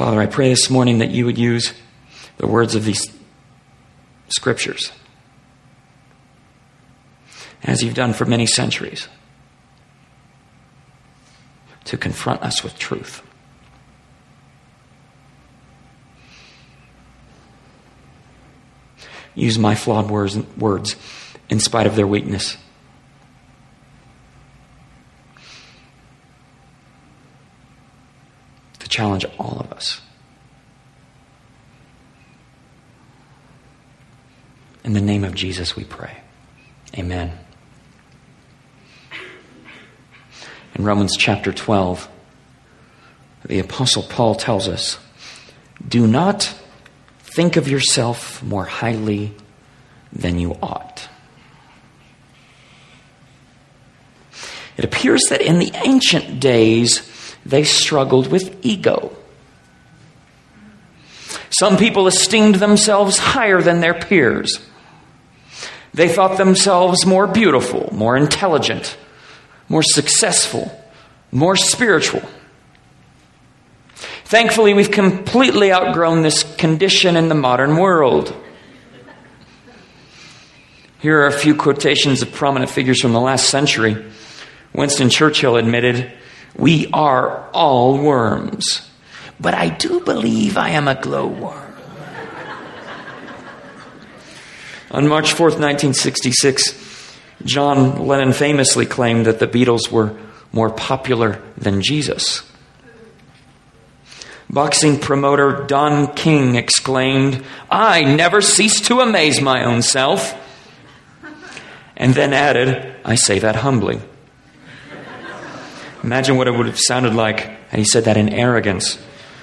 Father, I pray this morning that you would use the words of these scriptures, as you've done for many centuries, to confront us with truth. Use my flawed words in spite of their weakness. To challenge all of us. In the name of Jesus we pray. Amen. In Romans chapter 12, the Apostle Paul tells us, do not think of yourself more highly than you ought. It appears that in the ancient days, they struggled with ego. Some people esteemed themselves higher than their peers. They thought themselves more beautiful, more intelligent, more successful, more spiritual. Thankfully, we've completely outgrown this condition in the modern world. Here are a few quotations of prominent figures from the last century. Winston Churchill admitted, "We are all worms, but I do believe I am a glowworm." On March 4th, 1966, John Lennon famously claimed that the Beatles were more popular than Jesus. Boxing promoter Don King exclaimed, "I never cease to amaze my own self." And then added, "I say that humbly." Imagine what it would have sounded like had he said that in arrogance.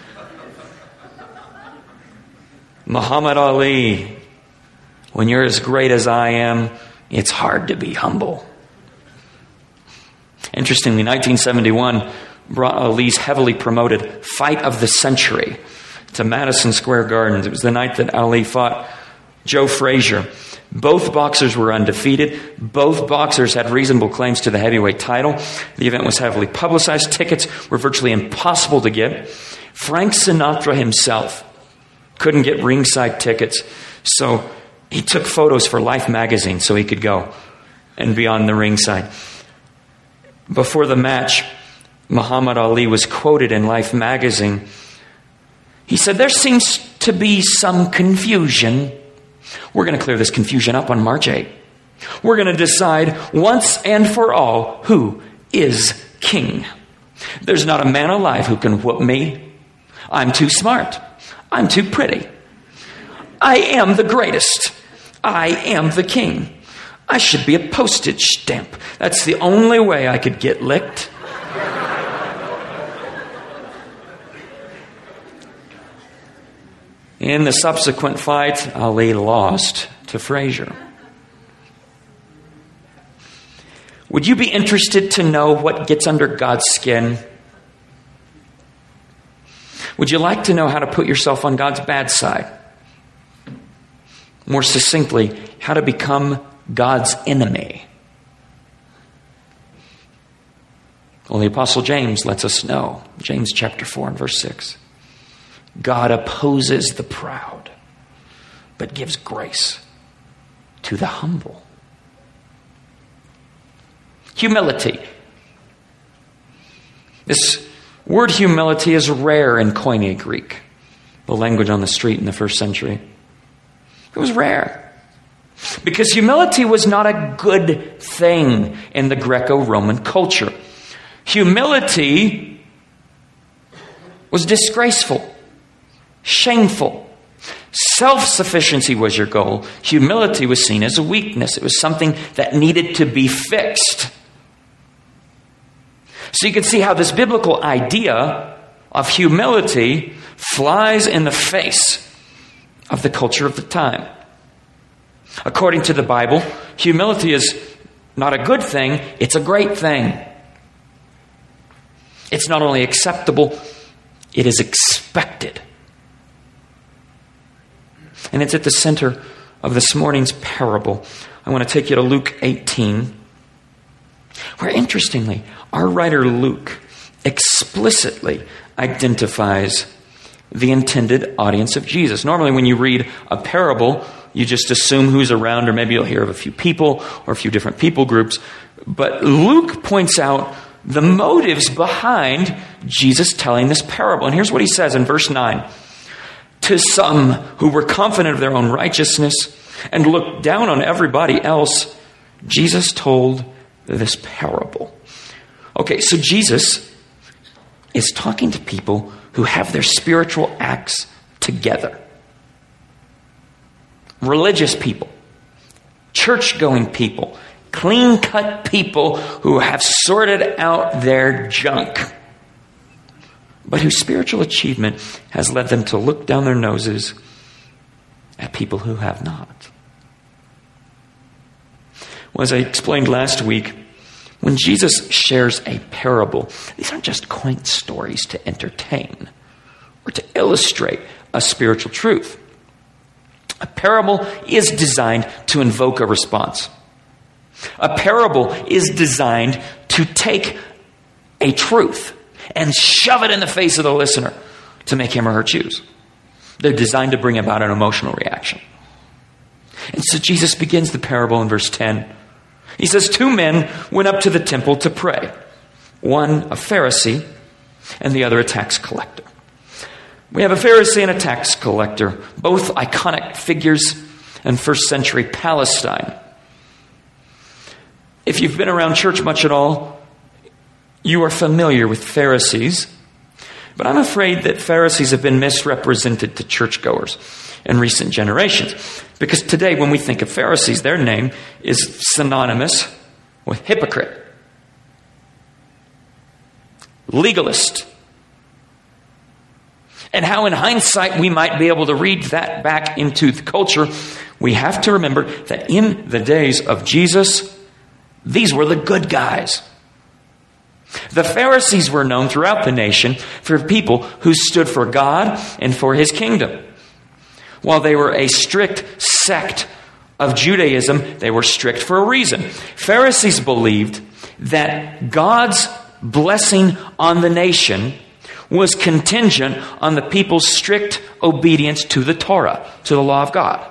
Muhammad Ali, when you're as great as I am, it's hard to be humble. Interestingly, 1971 brought Ali's heavily promoted Fight of the Century to Madison Square Garden. It was the night that Ali fought Joe Frazier. Both boxers were undefeated. Both boxers had reasonable claims to the heavyweight title. The event was heavily publicized. Tickets were virtually impossible to get. Frank Sinatra himself couldn't get ringside tickets, so he took photos for Life magazine so he could go and be on the ringside. Before the match, Muhammad Ali was quoted in Life magazine. He said, "There seems to be some confusion. We're going to clear this confusion up on March 8th. We're going to decide once and for all who is king. There's not a man alive who can whoop me. I'm too smart. I'm too pretty. I am the greatest. I am the king. I should be a postage stamp. That's the only way I could get licked." In the subsequent fight, Ali lost to Frazier. Would you be interested to know what gets under God's skin? Would you like to know how to put yourself on God's bad side? More succinctly, how to become God's enemy? Well, the Apostle James lets us know. James chapter 4 and verse 6. God opposes the proud, but gives grace to the humble. Humility. This word humility is rare in Koine Greek, the language on the street in the first century. It was rare because humility was not a good thing in the Greco-Roman culture. Humility was disgraceful, shameful. Self-sufficiency was your goal. Humility was seen as a weakness. It was something that needed to be fixed. So you can see how this biblical idea of humility flies in the face of the culture of the time. According to the Bible, humility is not a good thing, it's a great thing. It's not only acceptable, it is expected. And it's at the center of this morning's parable. I want to take you to Luke 18, where interestingly, our writer Luke explicitly identifies the intended audience of Jesus. Normally when you read a parable, you just assume who's around, or maybe you'll hear of a few people or a few different people groups. But Luke points out the motives behind Jesus telling this parable. And here's what he says in verse 9. To some who were confident of their own righteousness and looked down on everybody else, Jesus told this parable. Okay, so Jesus is talking to people who have their spiritual acts together. Religious people, church-going people, clean-cut people who have sorted out their junk, but whose spiritual achievement has led them to look down their noses at people who have not. Well, as I explained last week, when Jesus shares a parable, these aren't just quaint stories to entertain or to illustrate a spiritual truth. A parable is designed to invoke a response. A parable is designed to take a truth and shove it in the face of the listener to make him or her choose. They're designed to bring about an emotional reaction. And so Jesus begins the parable in verse 10. He says, 2 men went up to the temple to pray. One a Pharisee and the other a tax collector. We have a Pharisee and a tax collector, both iconic figures in first century Palestine. If you've been around church much at all, you are familiar with Pharisees. But I'm afraid that Pharisees have been misrepresented to churchgoers in recent generations. Because today, when we think of Pharisees, their name is synonymous with hypocrite, legalist. And how in hindsight we might be able to read that back into the culture, we have to remember that in the days of Jesus, these were the good guys. The Pharisees were known throughout the nation for people who stood for God and for His kingdom. While they were a strict sect of Judaism, they were strict for a reason. Pharisees believed that God's blessing on the nation was contingent on the people's strict obedience to the Torah, to the law of God.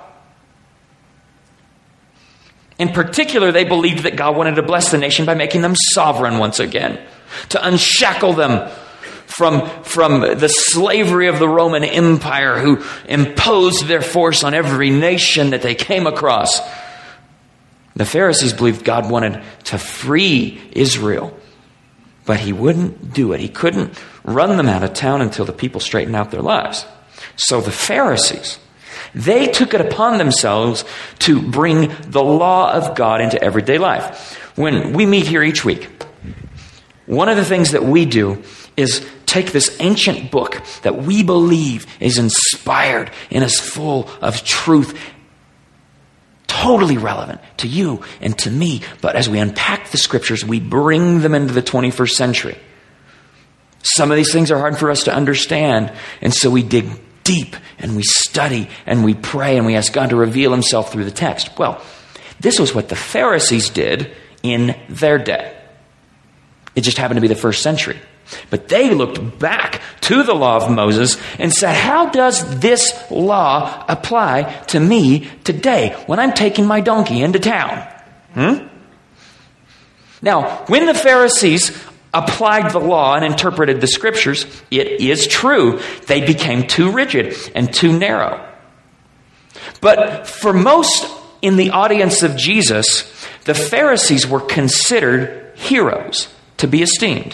In particular, they believed that God wanted to bless the nation by making them sovereign once again, to unshackle them from the slavery of the Roman Empire, who imposed their force on every nation that they came across. The Pharisees believed God wanted to free Israel, but He wouldn't do it. He couldn't run them out of town until the people straightened out their lives. So the Pharisees, they took it upon themselves to bring the law of God into everyday life. When we meet here each week, one of the things that we do is take this ancient book that we believe is inspired and is full of truth, totally relevant to you and to me. But as we unpack the scriptures, we bring them into the 21st century. Some of these things are hard for us to understand, and so we dig deep and we study and we pray and we ask God to reveal Himself through the text. Well, this was what the Pharisees did in their day. It just happened to be the first century. But they looked back to the law of Moses and said, how does this law apply to me today when I'm taking my donkey into town? Now, when the Pharisees applied the law and interpreted the scriptures, it is true, they became too rigid and too narrow. But for most in the audience of Jesus, the Pharisees were considered heroes to be esteemed.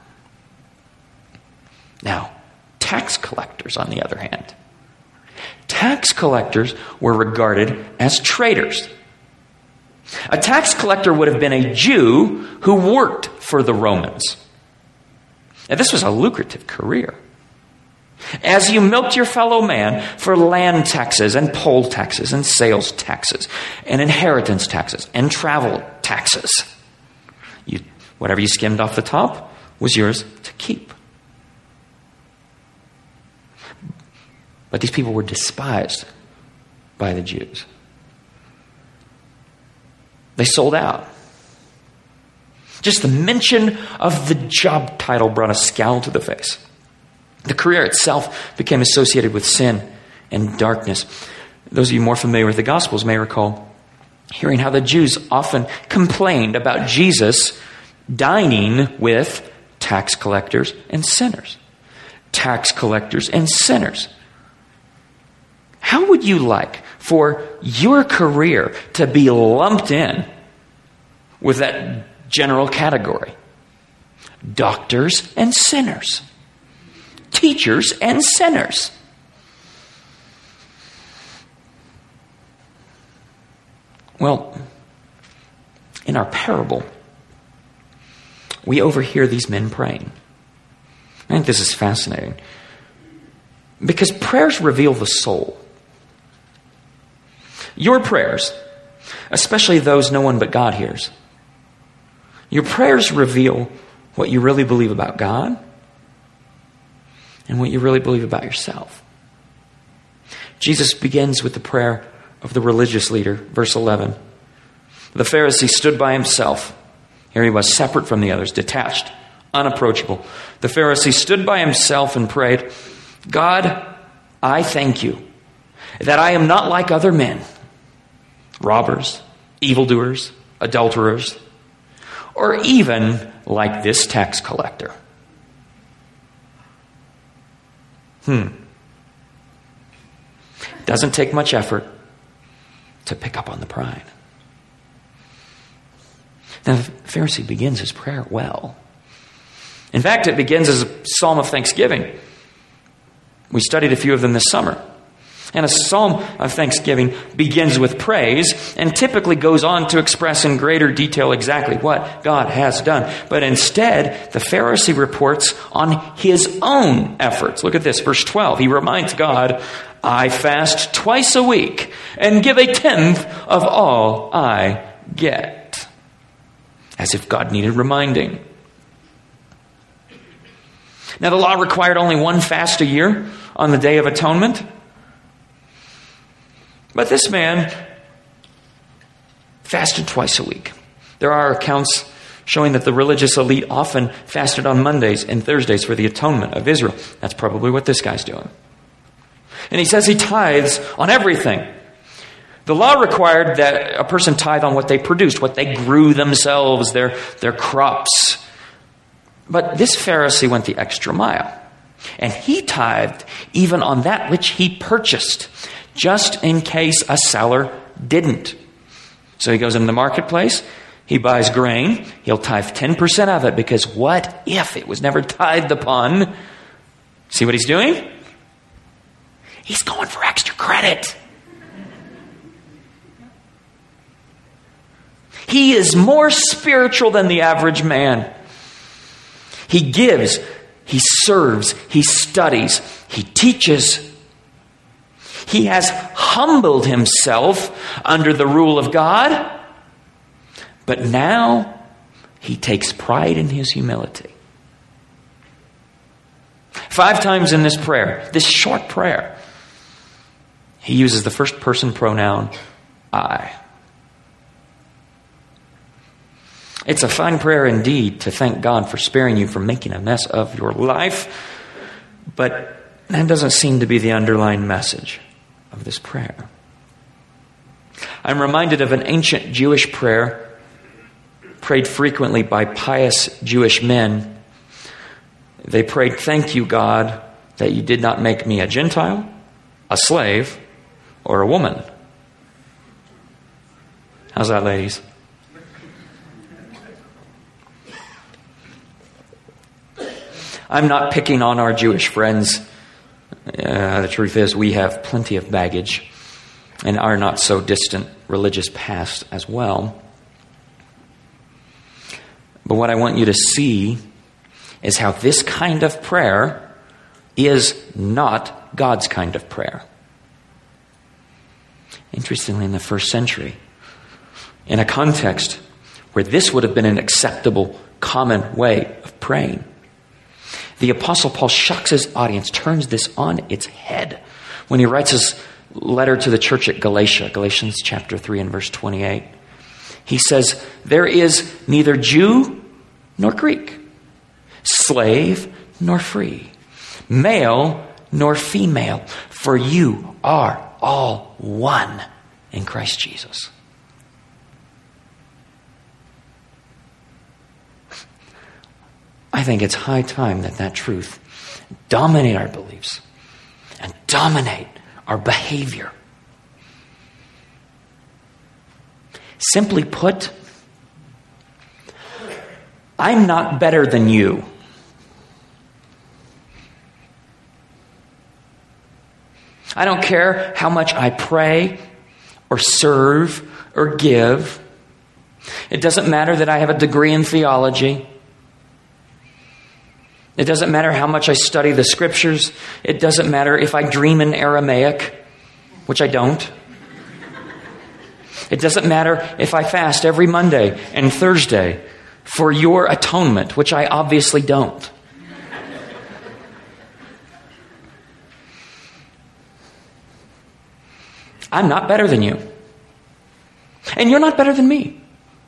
Now, tax collectors, on the other hand, tax collectors were regarded as traitors. A tax collector would have been a Jew who worked for the Romans. Now, this was a lucrative career. As you milked your fellow man for land taxes and poll taxes and sales taxes and inheritance taxes and travel taxes, whatever you skimmed off the top was yours to keep. But these people were despised by the Jews. They sold out. Just the mention of the job title brought a scowl to the face. The career itself became associated with sin and darkness. Those of you more familiar with the Gospels may recall hearing how the Jews often complained about Jesus dining with tax collectors and sinners. Tax collectors and sinners. How would you like for your career to be lumped in with that general category? Doctors and sinners. Teachers and sinners. Well, in our parable, we overhear these men praying. I think this is fascinating because prayers reveal the soul. Your prayers, especially those no one but God hears, your prayers reveal what you really believe about God and what you really believe about yourself. Jesus begins with the prayer of the religious leader, verse 11. The Pharisee stood by himself. Here he was, separate from the others, detached, unapproachable. The Pharisee stood by himself and prayed, God, I thank you that I am not like other men, robbers, evildoers, adulterers, or even like this tax collector. Doesn't take much effort to pick up on the pride. Now, the Pharisee begins his prayer well. In fact, it begins as a psalm of thanksgiving. We studied a few of them this summer. And a psalm of thanksgiving begins with praise and typically goes on to express in greater detail exactly what God has done. But instead, the Pharisee reports on his own efforts. Look at this, verse 12. He reminds God, I fast twice a week and give 1/10 of all I get. As if God needed reminding. Now, the law required only one fast a year on the Day of Atonement. But this man fasted twice a week. There are accounts showing that the religious elite often fasted on Mondays and Thursdays for the atonement of Israel. That's probably what this guy's doing. And he says he tithes on everything. The law required that a person tithe on what they produced, what they grew themselves, their crops. But this Pharisee went the extra mile. And he tithed even on that which he purchased, just in case a seller didn't. So he goes into the marketplace, he buys grain, he'll tithe 10% of it, because what if it was never tithed upon? See what he's doing? He's going for extra credit. He is more spiritual than the average man. He gives, he serves, he studies, he teaches. He has humbled himself under the rule of God, but now he takes pride in his humility. 5 times in this prayer, this short prayer, he uses the first person pronoun, I. It's a fine prayer indeed to thank God for sparing you from making a mess of your life, but that doesn't seem to be the underlying message of this prayer. I'm reminded of an ancient Jewish prayer prayed frequently by pious Jewish men. They prayed, thank you, God, that you did not make me a Gentile, a slave, or a woman. How's that, ladies? I'm not picking on our Jewish friends. The truth is we have plenty of baggage and our not so distant religious past as well. But what I want you to see is how this kind of prayer is not God's kind of prayer. Interestingly, in the first century, in a context where this would have been an acceptable, common way of praying, the Apostle Paul shocks his audience, turns this on its head when he writes his letter to the church at Galatia, Galatians chapter 3 and verse 28. He says, there is neither Jew nor Greek, slave nor free, male nor female, for you are all one in Christ Jesus. I think it's high time that truth dominate our beliefs and dominate our behavior. Simply put, I'm not better than you. I don't care how much I pray or serve or give. It doesn't matter that I have a degree in theology. It doesn't matter how much I study the scriptures. It doesn't matter if I dream in Aramaic, which I don't. It doesn't matter if I fast every Monday and Thursday for your atonement, which I obviously don't. I'm not better than you. And you're not better than me.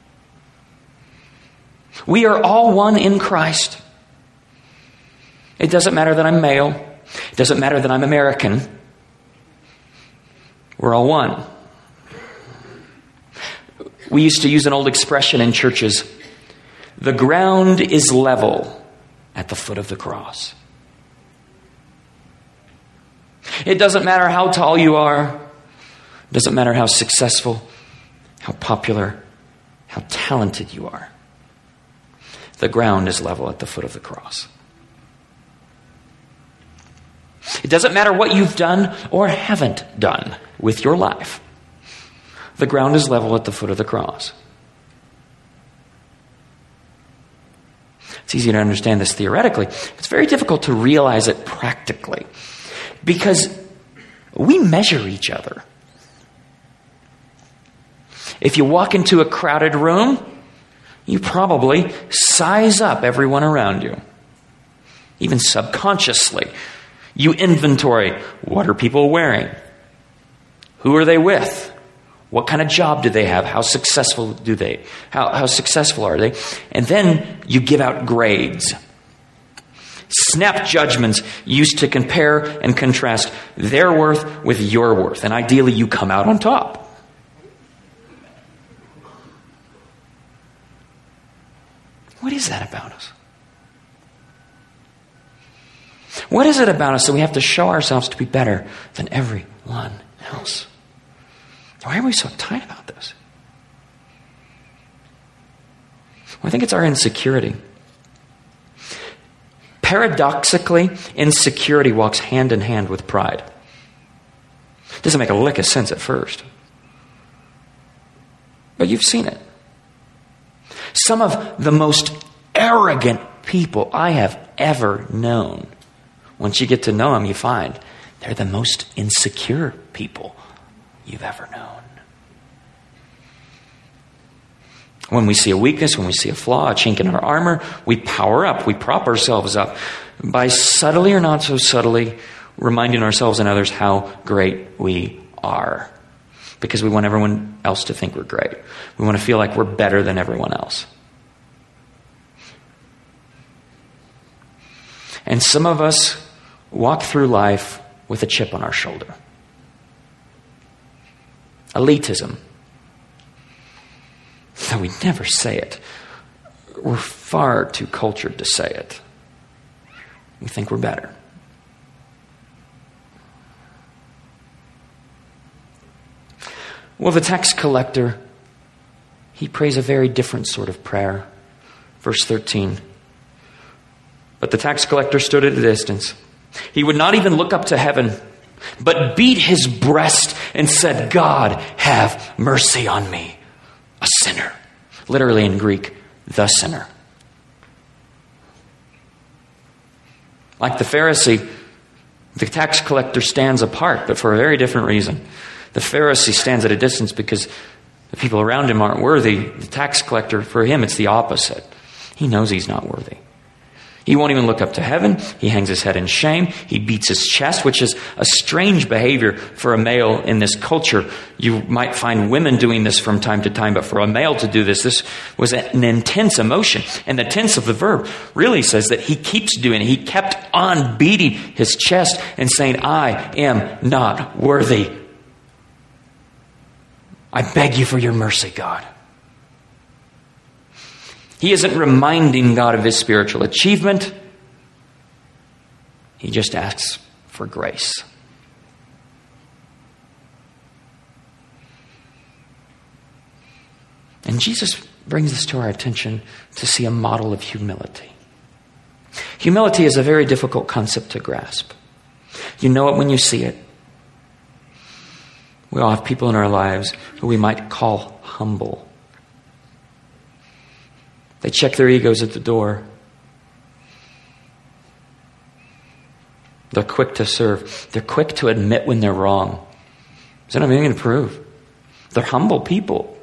We are all one in Christ. It doesn't matter that I'm male. It doesn't matter that I'm American. We're all one. We used to use an old expression in churches. The ground is level at the foot of the cross. It doesn't matter how tall you are. It doesn't matter how successful, how popular, how talented you are. The ground is level at the foot of the cross. It doesn't matter what you've done or haven't done with your life. The ground is level at the foot of the cross. It's easy to understand this theoretically. It's very difficult to realize it practically because we measure each other. If you walk into a crowded room, you probably size up everyone around you. Even subconsciously, you inventory. What are people wearing? Who are they with? What kind of job do they have? How successful do they? How successful are they? And then you give out grades. Snap judgments used to compare and contrast their worth with your worth. And ideally you come out on top. What is that about us? What is it about us that we have to show ourselves to be better than everyone else? Why are we so uptight about this? Well, I think it's our insecurity. Paradoxically, insecurity walks hand in hand with pride. It doesn't make a lick of sense at first. But you've seen it. Some of the most arrogant people I have ever known, once you get to know them, you find they're the most insecure people you've ever known. When we see a weakness, when we see a flaw, a chink in our armor, we power up, we prop ourselves up by subtly or not so subtly reminding ourselves and others how great we are. Because we want everyone else to think we're great. We want to feel like we're better than everyone else. And some of us walk through life with a chip on our shoulder. Elitism. Though we never say it. We're far too cultured to say it. We think we're better. Well, the tax collector, he prays a very different sort of prayer. Verse 13. But the tax collector stood at a distance. He would not even look up to heaven, but beat his breast and said, God, have mercy on me, a sinner. Literally in Greek, the sinner. Like the Pharisee, the tax collector stands apart, but for a very different reason. The Pharisee stands at a distance because the people around him aren't worthy. The tax collector, for him, it's the opposite. He knows he's not worthy. He won't even look up to heaven. He hangs his head in shame. He beats his chest, which is a strange behavior for a male in this culture. You might find women doing this from time to time, but for a male to do this was an intense emotion. And the tense of the verb really says that he keeps doing it. He kept on beating his chest and saying, I am not worthy. I beg you for your mercy, God. He isn't reminding God of his spiritual achievement. He just asks for grace. And Jesus brings this to our attention to see a model of humility. Humility is a very difficult concept to grasp. You know it when you see it. We all have people in our lives who we might call humble. They check their egos at the door. They're quick to serve. They're quick to admit when they're wrong. They don't have anything to prove. They're humble people.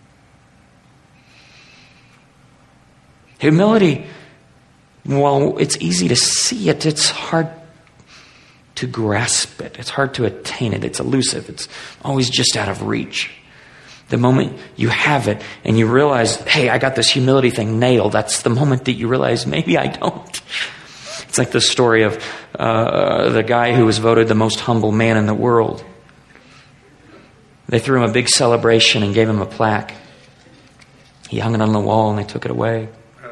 Humility, while it's easy to see it, it's hard to grasp it. It's hard to attain it. It's elusive. It's always just out of reach. The moment you have it and you realize, hey, I got this humility thing nailed, that's the moment that you realize, maybe I don't. It's like the story of the guy who was voted the most humble man in the world. They threw him a big celebration and gave him a plaque. He hung it on the wall and they took it away.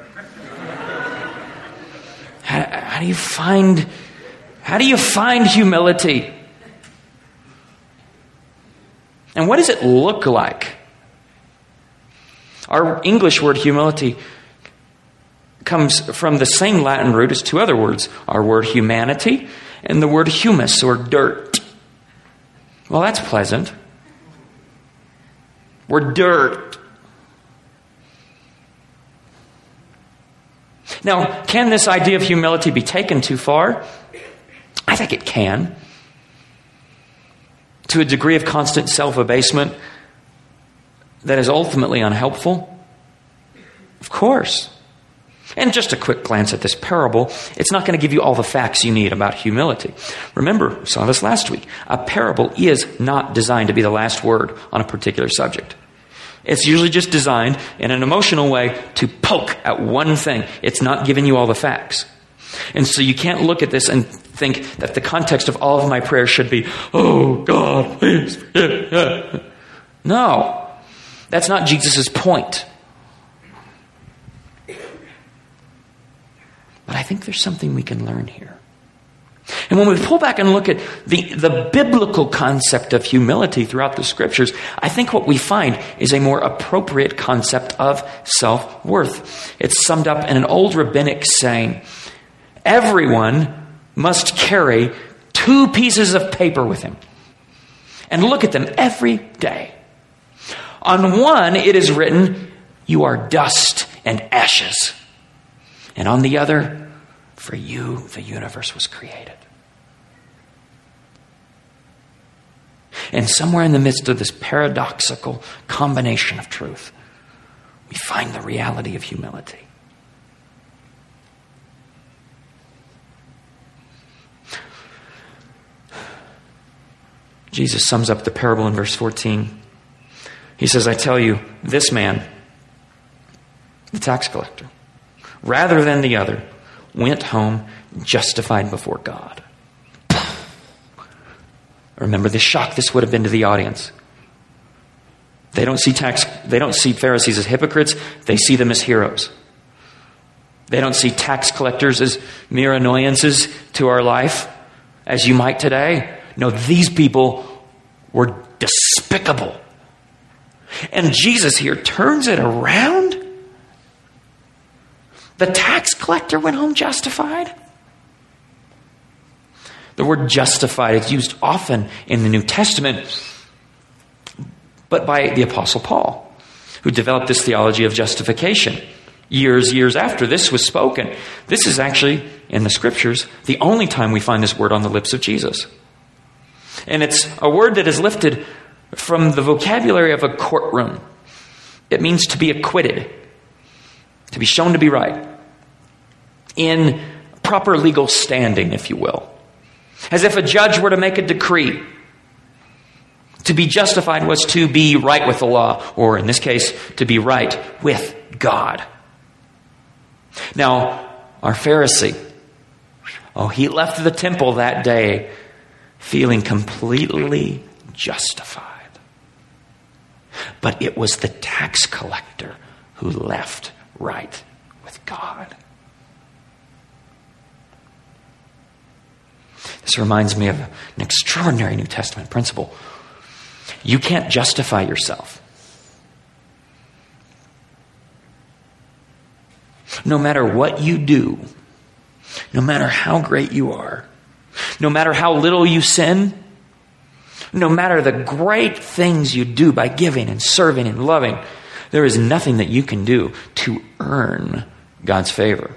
How do you find humility? And what does it look like? Our English word humility comes from the same Latin root as two other words. Our word humanity and the word humus or dirt. Well, that's pleasant. We're dirt. Now, can this idea of humility be taken too far? I think it can. To a degree of constant self-abasement that is ultimately unhelpful? Of course. And just a quick glance at this parable, it's not going to give you all the facts you need about humility. Remember, we saw this last week. A parable is not designed to be the last word on a particular subject. It's usually just designed in an emotional way to poke at one thing. It's not giving you all the facts. And so you can't look at this and think that the context of all of my prayers should be, oh God, please forgive. No, that's not Jesus' point. But I think there's something we can learn here. And when we pull back and look at the biblical concept of humility throughout the scriptures, I think what we find is a more appropriate concept of self-worth. It's summed up in an old rabbinic saying, everyone must carry 2 pieces of paper with him and look at them every day. On one, it is written, you are dust and ashes. And on the other, for you, the universe was created. And somewhere in the midst of this paradoxical combination of truth, we find the reality of humility. Jesus sums up the parable in verse 14. He says, I tell you, this man, the tax collector, rather than the other, went home justified before God. Remember the shock this would have been to the audience. They don't see Pharisees as hypocrites. They see them as heroes. They don't see tax collectors as mere annoyances to our life, as you might today. No, these people were despicable. And Jesus here turns it around. The tax collector went home justified. The word justified is used often in the New Testament, but by the Apostle Paul, who developed this theology of justification. Years after this was spoken. This is actually, in the scriptures, the only time we find this word on the lips of Jesus. And it's a word that is lifted from the vocabulary of a courtroom. It means to be acquitted, to be shown to be right. in proper legal standing, if you will. As if a judge were to make a decree. To be justified was to be right with the law, or in this case, to be right with God. Now, our Pharisee, he left the temple that day feeling completely justified. But it was the tax collector who left right with God. This reminds me of an extraordinary New Testament principle. You can't justify yourself. No matter what you do, no matter how great you are, no matter how little you sin, no matter the great things you do by giving and serving and loving, there is nothing that you can do to earn God's favor.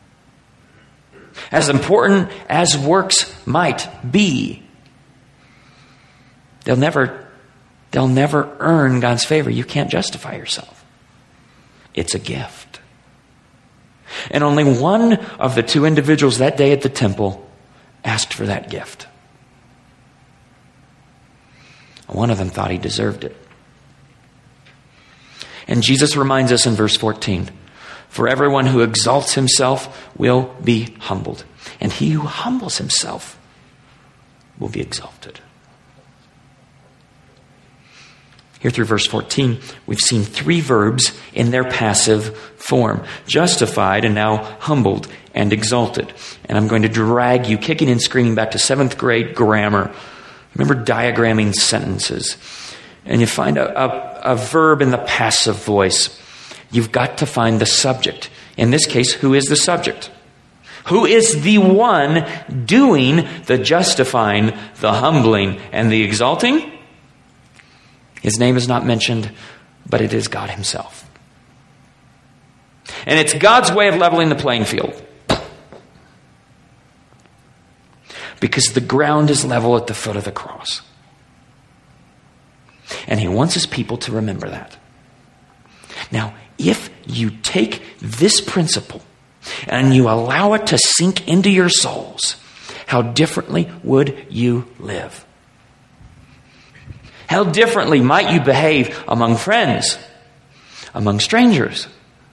As important as works might be, they'll never earn God's favor. You can't justify yourself. It's a gift. And only one of the two individuals that day at the temple asked for that gift. One of them thought he deserved it. And Jesus reminds us in verse 14, for everyone who exalts himself will be humbled, and he who humbles himself will be exalted. Here through verse 14, we've seen three verbs in their passive form. Justified and now humbled and exalted. And I'm going to drag you kicking and screaming back to 7th grade grammar. Remember diagramming sentences. And you find a verb in the passive voice. You've got to find the subject. In this case, who is the subject? Who is the one doing the justifying, the humbling, and the exalting? His name is not mentioned, but it is God himself. And it's God's way of leveling the playing field. Because the ground is level at the foot of the cross. And he wants his people to remember that. Now, if you take this principle and you allow it to sink into your souls, how differently would you live? How differently might you behave among friends, among strangers?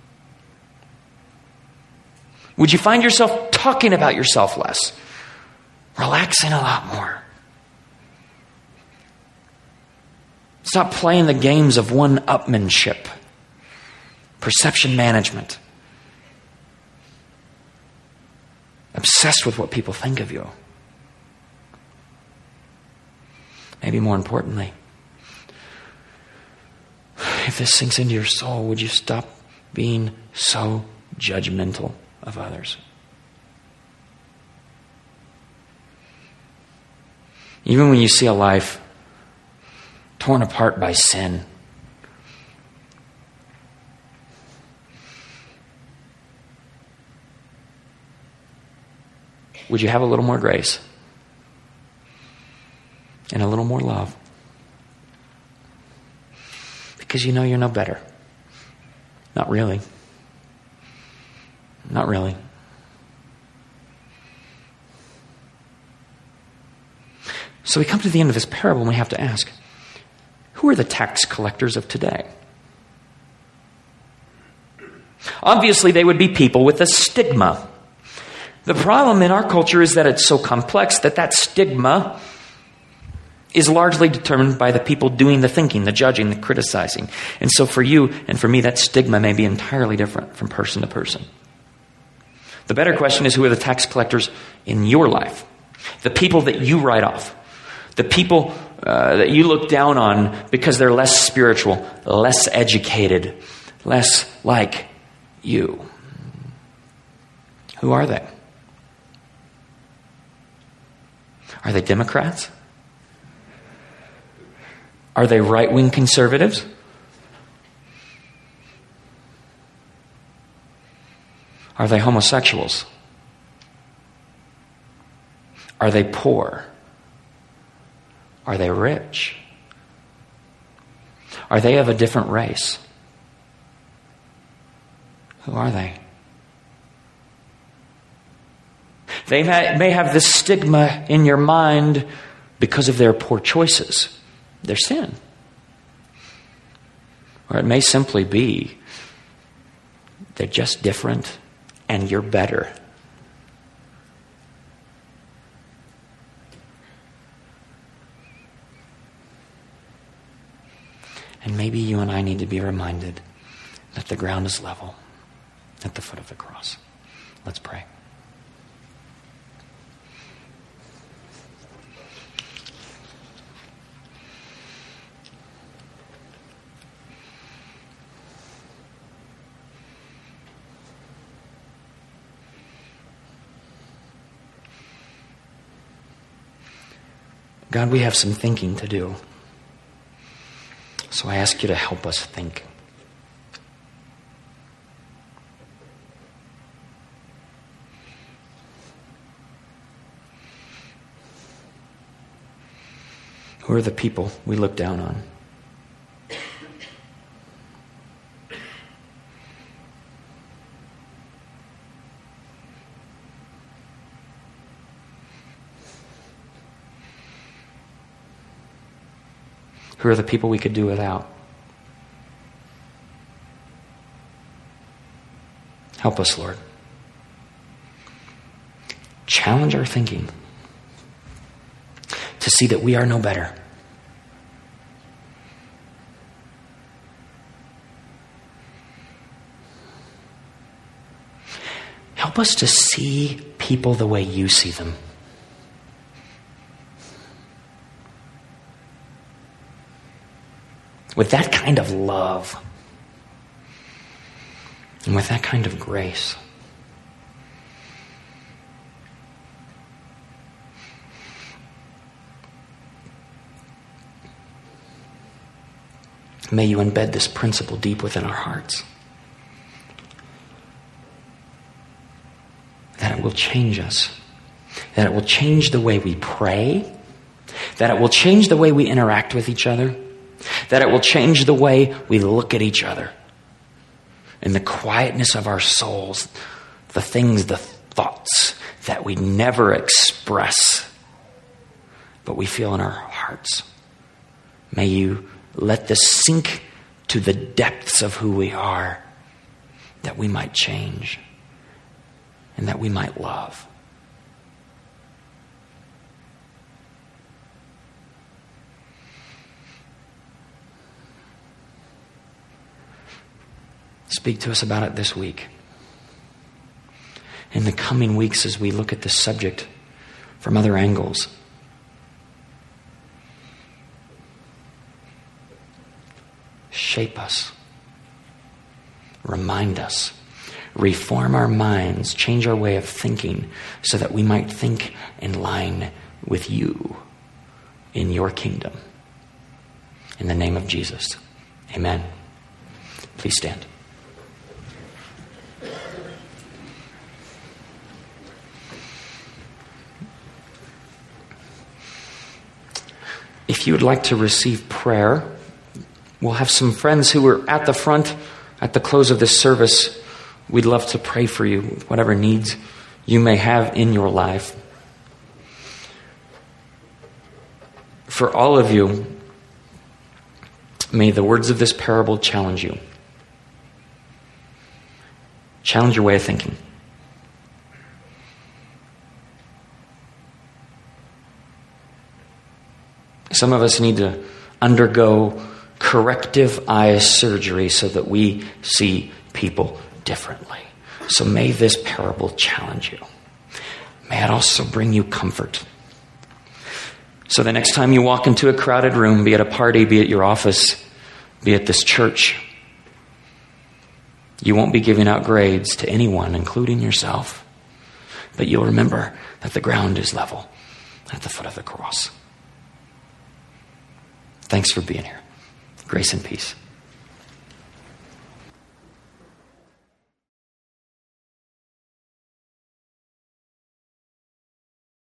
Would you find yourself talking about yourself less, relaxing a lot more? Stop playing the games of one-upmanship, perception management, obsessed with what people think of you. Maybe more importantly, if this sinks into your soul, would you stop being so judgmental of others? Even when you see a life torn apart by sin, would you have a little more grace and a little more love? Because you know you're no better. Not really. Not really. So we come to the end of this parable and we have to ask, who are the tax collectors of today? Obviously, they would be people with a stigma. The problem in our culture is that it's so complex that stigma is largely determined by the people doing the thinking, the judging, the criticizing. And so for you and for me, that stigma may be entirely different from person to person. The better question is, who are the tax collectors in your life? The people that you write off. The people that you look down on because they're less spiritual, less educated, less like you. Who are they? Are they Democrats? Are they right-wing conservatives? Are they homosexuals? Are they poor? Are they rich? Are they of a different race? Who are they? They may have this stigma in your mind because of their poor choices, their sin. Or it may simply be they're just different and you're better. And maybe you and I need to be reminded that the ground is level at the foot of the cross. Let's pray. God, we have some thinking to do. So I ask you to help us think. Who are the people we look down on? Who are the people we could do without? Help us, Lord. Challenge our thinking to see that we are no better. Help us to see people the way you see them. With that kind of love and with that kind of grace. May you embed this principle deep within our hearts. That it will change us. That it will change the way we pray. That it will change the way we interact with each other. That it will change the way we look at each other. In the quietness of our souls, the things, the thoughts that we never express, but we feel in our hearts. May you let this sink to the depths of who we are, that we might change and that we might love. Speak to us about it this week. In the coming weeks as we look at this subject from other angles. Shape us. Remind us. Reform our minds. Change our way of thinking so that we might think in line with you in your kingdom. In the name of Jesus. Amen. Please stand. If you would like to receive prayer, we'll have some friends who are at the front at the close of this service. We'd love to pray for you with whatever needs you may have in your life. For all of you, may the words of this parable challenge you. Challenge your way of thinking. Some of us need to undergo corrective eye surgery so that we see people differently. So may this parable challenge you. May it also bring you comfort. So the next time you walk into a crowded room, be it a party, be it your office, be it this church, you won't be giving out grades to anyone, including yourself. But you'll remember that the ground is level at the foot of the cross. Thanks for being here. Grace and peace.